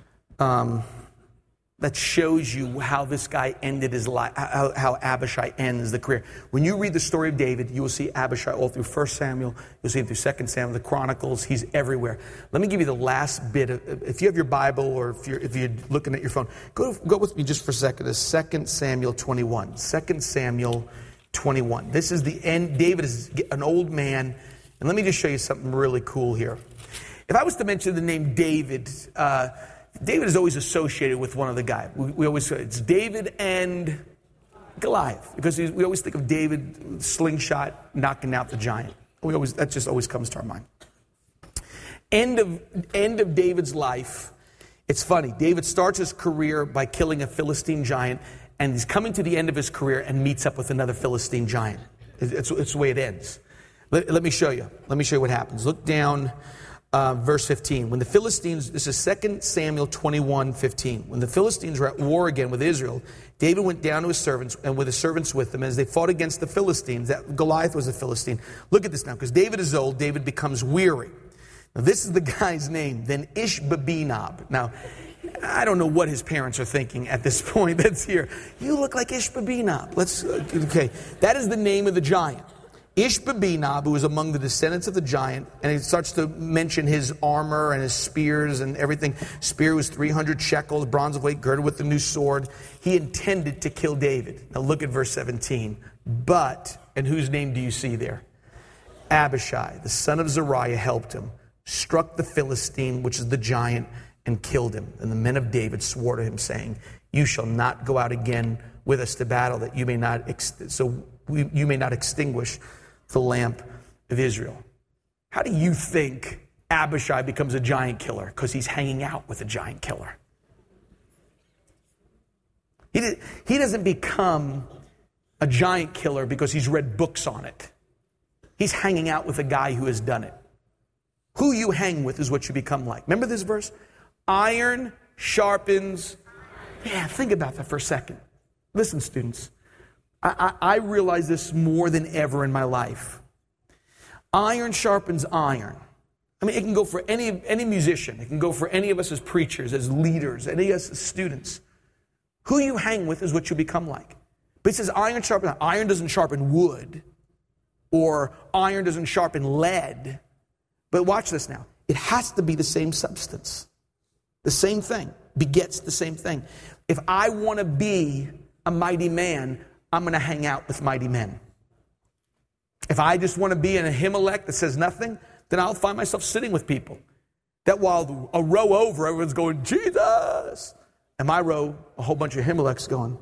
that shows you how this guy ended his life, how Abishai ends the career. When you read the story of David, you will see Abishai all through 1 Samuel, you'll see him through 2 Samuel, the Chronicles, he's everywhere. Let me give you the last bit if you have your Bible or if you're looking at your phone, go with me just for a second to 2 Samuel 21. 2 Samuel 21. This is the end. David is an old man, and let me just show you something really cool here. If I was to mention the name David, David is always associated with one of the guys. We always say it's David and Goliath, because we always think of David slingshot knocking out the giant. That just always comes to our mind. End of David's life. It's funny. David starts his career by killing a Philistine giant, and he's coming to the end of his career and meets up with another Philistine giant. It's the way it ends. Let me show you. Let me show you what happens. Look down, verse 15. When the Philistines, this is 2 Samuel 21:15. When the Philistines were at war again with Israel, David went down to his servants and with his servants with them as they fought against the Philistines. That Goliath was a Philistine. Look at this now, because David is old. David becomes weary. Now, this is the guy's name, then Ishbi-Benob. Now, I don't know what his parents are thinking at this point that's here. You look like Ishbi-Benob. Okay, that is the name of the giant. Ishbi-Benob, who was among the descendants of the giant, and he starts to mention his armor and his spears and everything. Spear was 300 shekels, bronze of weight, girded with the new sword. He intended to kill David. Now look at verse 17. But, and whose name do you see there? Abishai, the son of Zeruiah, helped him, struck the Philistine, which is the giant, and killed him. And the men of David swore to him, saying, you shall not go out again with us to battle, that you may not extinguish the lamp of Israel. How do you think Abishai becomes a giant killer? Because he's hanging out with a giant killer. He doesn't become a giant killer because he's read books on it. He's hanging out with a guy who has done it. Who you hang with is what you become like. Remember this verse? Iron sharpens. Yeah, think about that for a second. Listen, students. I realize this more than ever in my life. Iron sharpens iron. I mean, it can go for any musician. It can go for any of us as preachers, as leaders, any of us as students. Who you hang with is what you become like. But it says iron sharpens iron. Iron doesn't sharpen wood. Or iron doesn't sharpen lead. But watch this now. It has to be the same substance. The same thing begets the same thing. If I want to be a mighty man, I'm going to hang out with mighty men. If I just want to be in a Ahimelech that says nothing, then I'll find myself sitting with people that while a row over, everyone's going, Jesus. And my row, a whole bunch of Ahimelechs going.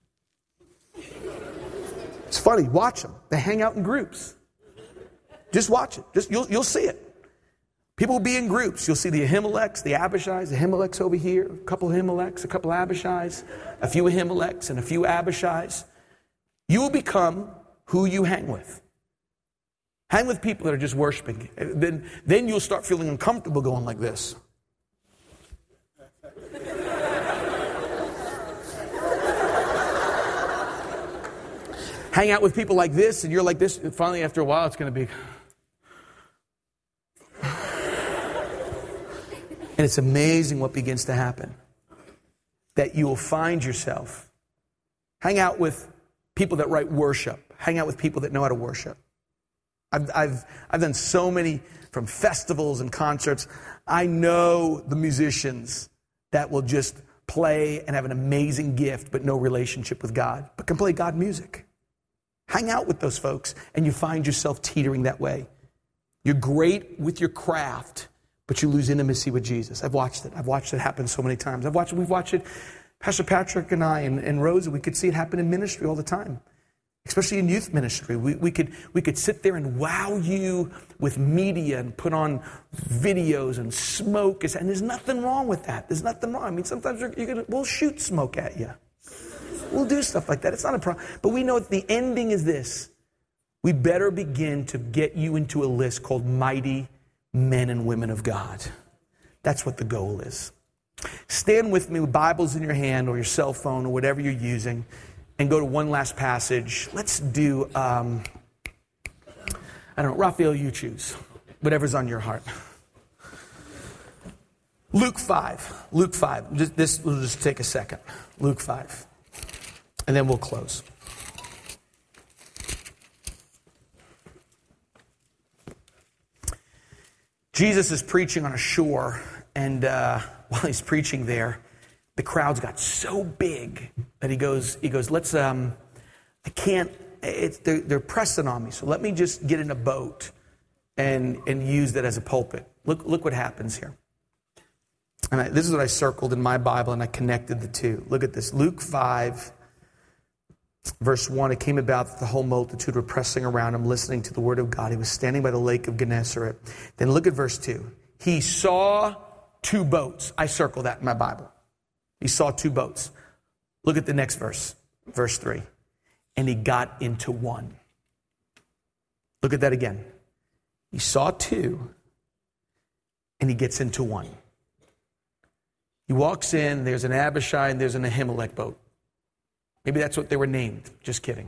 It's funny. Watch them. They hang out in groups. Just watch it. You'll see it. People will be in groups. You'll see the Ahimelechs, the Abishais, the Ahimelechs over here, a couple Ahimelechs, a couple Abishais, a few Ahimelechs, and a few Abishais. You will become who you hang with. Hang with people that are just worshiping. Then you'll start feeling uncomfortable going like this. Hang out with people like this, and you're like this. And finally, after a while, it's going to be... And it's amazing what begins to happen. That you will find yourself. Hang out with people that write worship. Hang out with people that know how to worship. I've done so many, from festivals and concerts. I know the musicians that will just play and have an amazing gift, but no relationship with God, but can play God music. Hang out with those folks, and you find yourself teetering that way. You're great with your craft, but you lose intimacy with Jesus. I've watched it. I've watched it happen so many times. We've watched it, Pastor Patrick and I and Rosa, we could see it happen in ministry all the time. Especially in youth ministry. We could sit there and wow you with media and put on videos and smoke. And there's nothing wrong with that. There's nothing wrong. I mean, sometimes we'll shoot smoke at you. We'll do stuff like that. It's not a problem. But we know that the ending is this. We better begin to get you into a list called mighty men and women of God. That's what the goal is. Stand with me with Bibles in your hand or your cell phone or whatever you're using and go to one last passage. Let's do, I don't know, Raphael, you choose. Whatever's on your heart. Luke 5. Luke 5. This will just take a second. Luke 5. And then we'll close. Jesus is preaching on a shore, and while he's preaching there, the crowds got so big that he goes, let's, I can't, they're pressing on me, so let me just get in a boat and use that as a pulpit. Look what happens here. And this is what I circled in my Bible, and I connected the two. Look at this. Luke 5, verse 1, it came about that the whole multitude were pressing around him, listening to the word of God. He was standing by the lake of Gennesaret. Then look at verse 2. He saw two boats. I circled that in my Bible. He saw two boats. Look at the next verse, verse 3. And he got into one. Look at that again. He saw two, and he gets into one. He walks in, there's an Abishai and there's an Ahimelech boat. Maybe that's what they were named. Just kidding.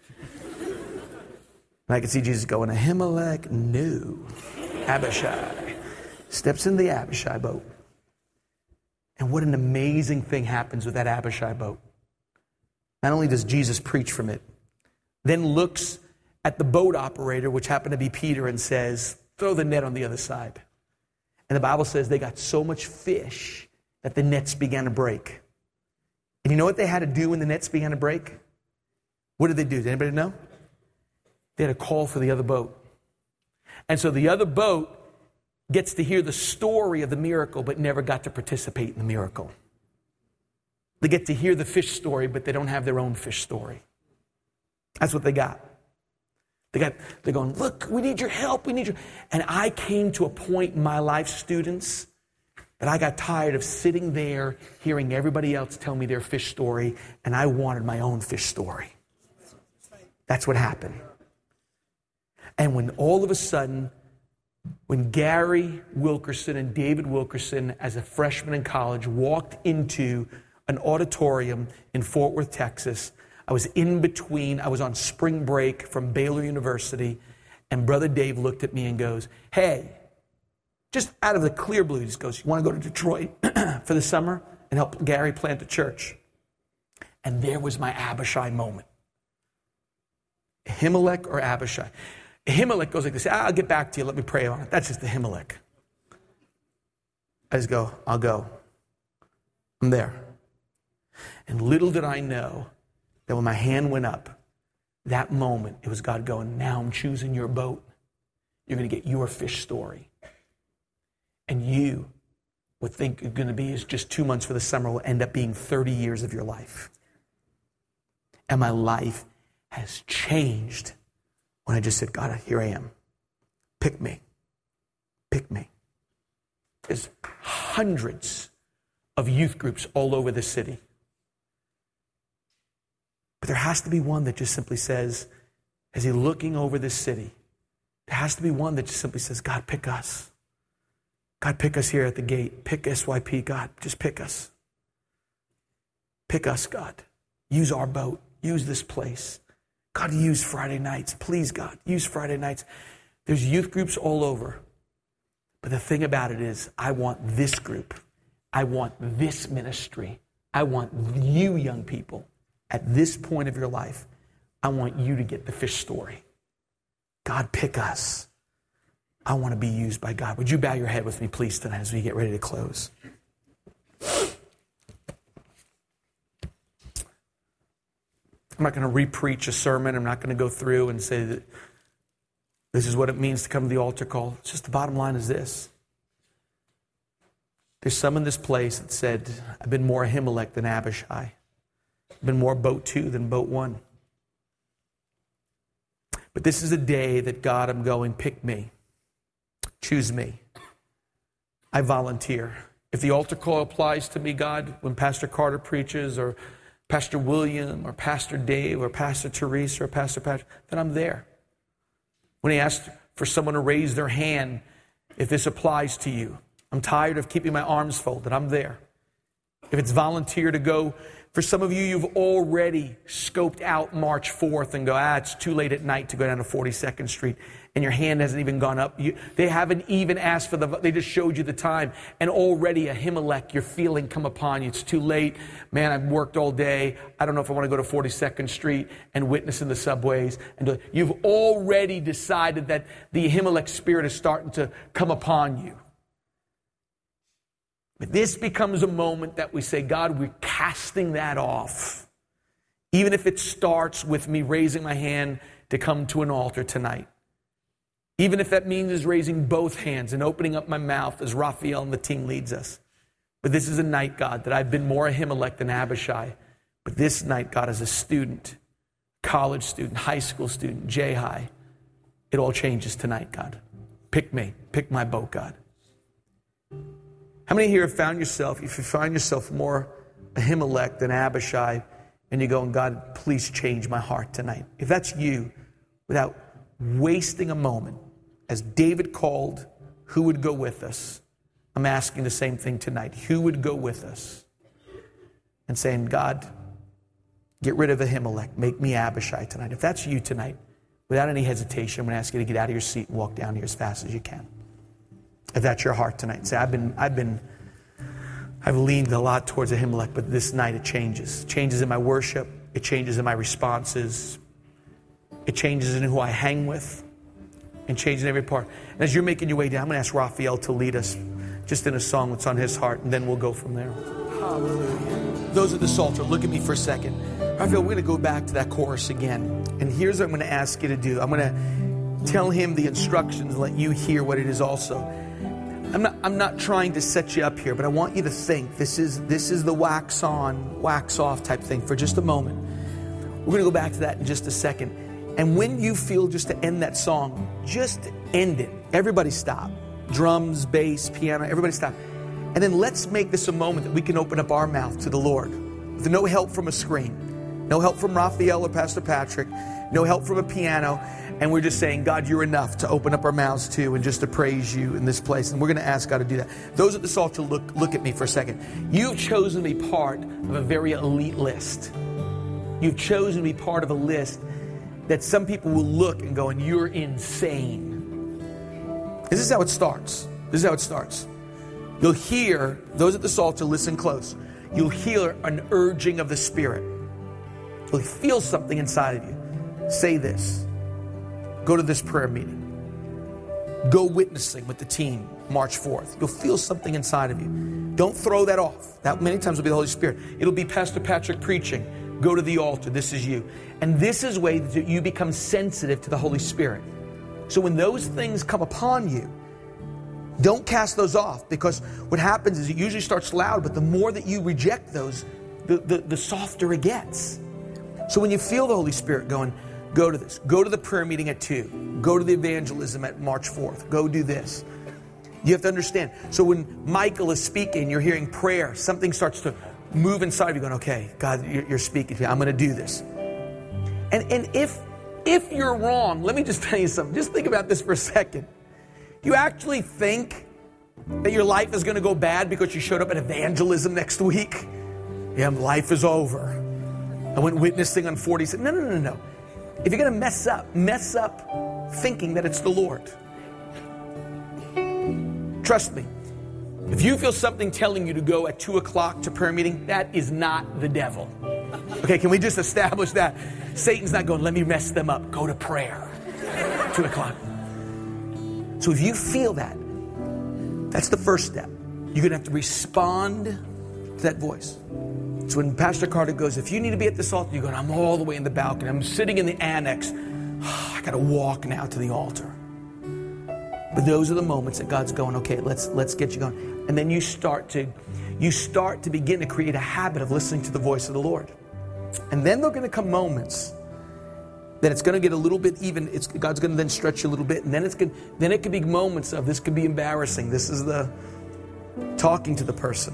And I can see Jesus going, Ahimelech, no. Abishai. Steps in the Abishai boat. And what an amazing thing happens with that Abishai boat. Not only does Jesus preach from it, then looks at the boat operator, which happened to be Peter, and says, throw the net on the other side. And the Bible says they got so much fish that the nets began to break. And you know what they had to do when the nets began to break? What did they do? Does anybody know? They had to call for the other boat. And so the other boat gets to hear the story of the miracle, but never got to participate in the miracle. They get to hear the fish story, but they don't have their own fish story. That's what they got. They're going, look, we need your help. We need your... And I came to a point in my life, students, that I got tired of sitting there hearing everybody else tell me their fish story, and I wanted my own fish story. That's what happened. And when all of a sudden, when Gary Wilkerson and David Wilkerson, as a freshman in college, walked into an auditorium in Fort Worth, Texas, I was in between. I was on spring break from Baylor University, and Brother Dave looked at me and goes, hey, just out of the clear blue, he just goes, you want to go to Detroit for the summer and help Gary plant a church? And there was my Abishai moment. Ahimelech or Abishai? Ahimelech goes like this, I'll get back to you, let me pray on it. That's just Ahimelech. I just go, I'll go. I'm there. And little did I know that when my hand went up, that moment, it was God going, now I'm choosing your boat. You're going to get your fish story. And you would think it's going to be is just 2 months for the summer will end up being 30 years of your life. And my life has changed when I just said, God, here I am. Pick me. Pick me. There's hundreds of youth groups all over the city. But there has to be one that just simply says, as he's looking over this city, there has to be one that just simply says, God, pick us. God, pick us here at the gate. Pick SYP, God. Just pick us. Pick us, God. Use our boat. Use this place. God, use Friday nights. Please, God, use Friday nights. There's youth groups all over. But the thing about it is, I want this group. I want this ministry. I want you young people at this point of your life. I want you to get the fish story. God, pick us. I want to be used by God. Would you bow your head with me, please, tonight as we get ready to close? I'm not going to re-preach a sermon. I'm not going to go through and say that this is what it means to come to the altar call. It's just the bottom line is this. There's some in this place that said, I've been more Ahimelech than Abishai. I've been more boat 2 than boat 1. But this is a day that God, I'm going, pick me. Choose me. I volunteer. If the altar call applies to me, God, when Pastor Carter preaches, or Pastor William, or Pastor Dave, or Pastor Teresa, or Pastor Patrick, then I'm there. When he asked for someone to raise their hand, if this applies to you, I'm tired of keeping my arms folded, I'm there. If it's volunteer to go, for some of you, you've already scoped out March 4th and go, it's too late at night to go down to 42nd Street. And your hand hasn't even gone up. They haven't even asked for they just showed you the time. And already Ahimelech, you're feeling come upon you. It's too late. Man, I've worked all day. I don't know if I want to go to 42nd Street and witness in the subways. And you've already decided that the Ahimelech spirit is starting to come upon you. But this becomes a moment that we say, God, we're casting that off. Even if it starts with me raising my hand to come to an altar tonight. Even if that means raising both hands and opening up my mouth as Raphael and the team leads us. But this is a night, God, that I've been more Ahimelech than Abishai. But this night, God, as a student, college student, high school student, J-High, it all changes tonight, God. Pick me. Pick my boat, God. How many here have found yourself, if you find yourself more Ahimelech than Abishai, and you're going, God, please change my heart tonight. If that's you, without wasting a moment, as David called, who would go with us? I'm asking the same thing tonight. Who would go with us? And saying, God, get rid of Ahimelech. Make me Abishai tonight. If that's you tonight, without any hesitation, I'm going to ask you to get out of your seat and walk down here as fast as you can. If that's your heart tonight, say, I've leaned a lot towards Ahimelech, but this night it changes. It changes in my worship. It changes in my responses. It changes in who I hang with. And changes in every part. And as you're making your way down, I'm going to ask Raphael to lead us just in a song that's on his heart, and then we'll go from there. Hallelujah. Those at the Psalter, look at me for a second. Raphael, we're going to go back to that chorus again. And here's what I'm going to ask you to do. I'm going to tell him the instructions and let you hear what it is also. I'm not trying to set you up here, but I want you to think this is the wax on, wax off type thing for just a moment. We're going to go back to that in just a second. And when you feel just to end that song, just end it. Everybody stop. Drums, bass, piano, everybody stop. And then let's make this a moment that we can open up our mouth to the Lord. With no help from a screen. No help from Raphael or Pastor Patrick. No help from a piano. And we're just saying, God, you're enough to open up our mouths to and just to praise you in this place. And we're going to ask God to do that. Those at the Psalter, look at me for a second. You've chosen to be part of a very elite list. You've chosen to be part of a list that some people will look and go, and you're insane. This is how it starts. This is how it starts. You'll hear, those at the Psalter, listen close. You'll hear an urging of the Spirit. You'll feel something inside of you. Say this. Go to this prayer meeting. Go witnessing with the team March 4th. You'll feel something inside of you. Don't throw that off. That many times will be the Holy Spirit. It'll be Pastor Patrick preaching. Go to the altar. This is you. And this is the way that you become sensitive to the Holy Spirit. So when those things come upon you, don't cast those off, because what happens is it usually starts loud, but the more that you reject those, the softer it gets. So when you feel the Holy Spirit going, go to this. Go to the prayer meeting at 2. Go to the evangelism at March 4th. Go do this. You have to understand. So when Michael is speaking, you're hearing prayer, something starts to move inside of you going, okay, God, you're speaking to me. I'm going to do this. And if you're wrong, let me just tell you something. Just think about this for a second. You actually think that your life is going to go bad because you showed up at evangelism next week? Yeah, life is over. I went witnessing on 40. No. If you're going to mess up thinking that it's the Lord. Trust me. If you feel something telling you to go at 2 o'clock to prayer meeting, that is not the devil. Okay, can we just establish that? Satan's not going, let me mess them up. Go to prayer. 2 o'clock. So if you feel that, that's the first step. You're going to have to respond to that voice. So when Pastor Carter goes, if you need to be at this altar, you're going, I'm all the way in the balcony. I'm sitting in the annex. I got to walk now to the altar. But those are the moments that God's going, okay, let's get you going. And then you start to begin to create a habit of listening to the voice of the Lord. And then there are going to come moments that it's going to get a little bit even. God's going to then stretch you a little bit. And then it could be moments of, this could be embarrassing. This is the talking to the person.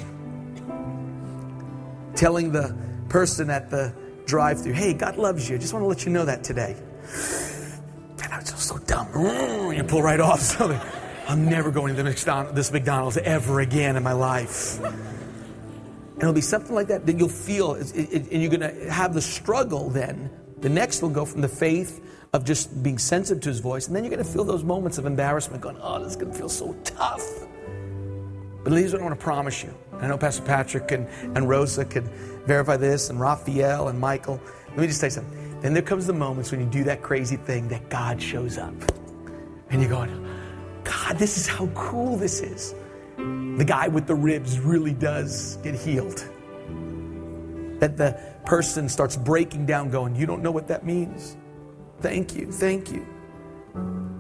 Telling the person at the drive-thru, hey, God loves you. I just want to let you know that today. Man, I was just so dumb. You pull right off something. I'm never going to this McDonald's ever again in my life. And it'll be something like that you'll feel, and you're going to have the struggle then. The next will go from the faith of just being sensitive to his voice, and then you're going to feel those moments of embarrassment going, oh, this is going to feel so tough. But here's what I want to promise you. I know Pastor Patrick and Rosa could verify this, and Raphael and Michael. Let me just tell you something. Then there comes the moments when you do that crazy thing that God shows up. And you're going, God, this is how cool this is. The guy with the ribs really does get healed. That the person starts breaking down going, you don't know what that means. Thank you. And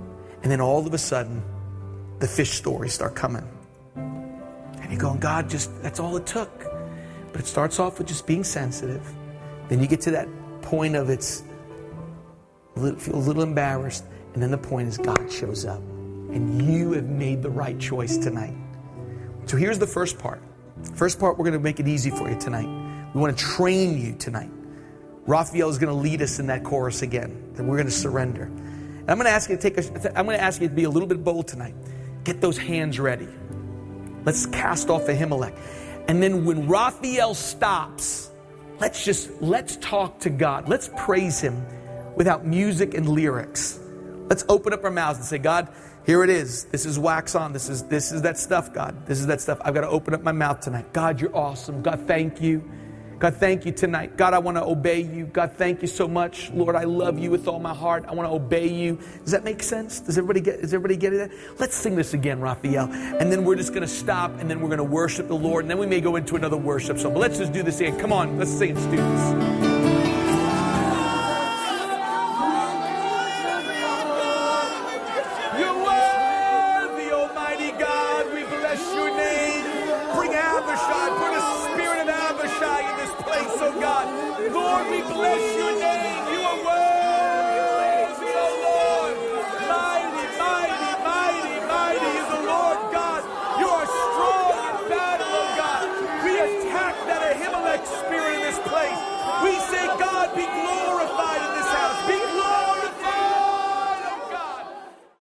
And then all of a sudden, the fish stories start coming. And you're going, God, that's all it took. But it starts off with just being sensitive. Then you get to that point of feel a little embarrassed. And then the point is God shows up. And you have made the right choice tonight. So here's the first part. First part, we're going to make it easy for you tonight. We want to train you tonight. Raphael is going to lead us in that chorus again. That we're going to surrender. And I'm going to ask you to be a little bit bold tonight. Get those hands ready. Let's cast off Ahimelech. And then when Raphael stops, let's talk to God. Let's praise him without music and lyrics. Let's open up our mouths and say, God, here it is. This is wax on. This is that stuff, God. This is that stuff. I've got to open up my mouth tonight. God, you're awesome. God, thank you. God, thank you tonight. God, I want to obey you. God, thank you so much. Lord, I love you with all my heart. I want to obey you. Does that make sense? Does everybody get it? Let's sing this again, Raphael. And then we're just going to stop, and then we're going to worship the Lord, and then we may go into another worship song. But let's just do this again. Come on, let's sing it, students. Lord, we bless your name. You are worthy, O Lord. Mighty, mighty, mighty, mighty is the Lord God. You are strong in battle, O God. We attack that Ahimelech spirit in this place. We say, God, be glorified.